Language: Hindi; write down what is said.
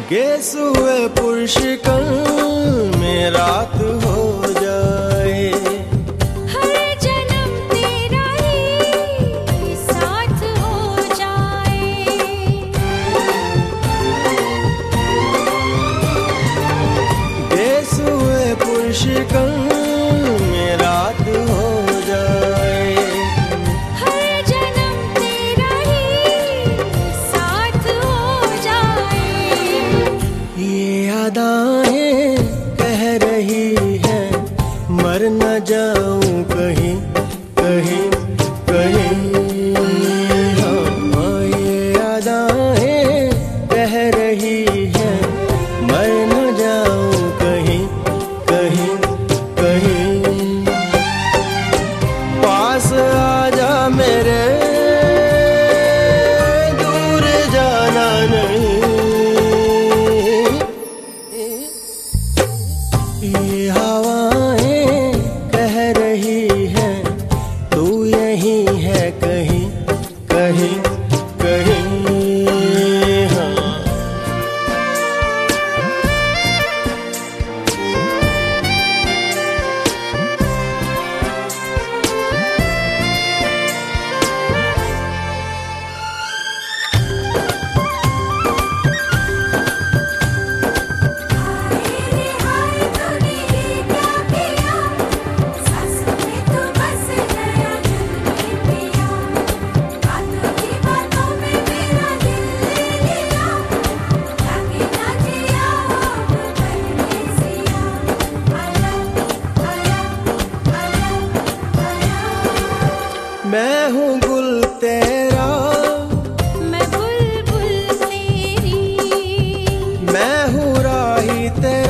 गेसुए पुष्कर में रात हो जाए, हर जन्म तेरा ही साथ हो जाए। गेसुए पुष्कर में रात हो जाए, हर जन्म तेरा ही साथ हो जाए। ये अदाएं कह रही है मर न जाऊं कहीं कहीं कहीं। हाँ, ये अदाएं कह रही है मर न जाऊं कहीं कहीं कहीं। पास आजा मेरे, दूर जाना नहीं। ये हवाएं कह रही है तू यहीं है कहीं कहीं कहीं। हाँ, मैं हूँ गुल तेरा, मैं बुलबुल तेरी, मैं हूँ राही तेरा।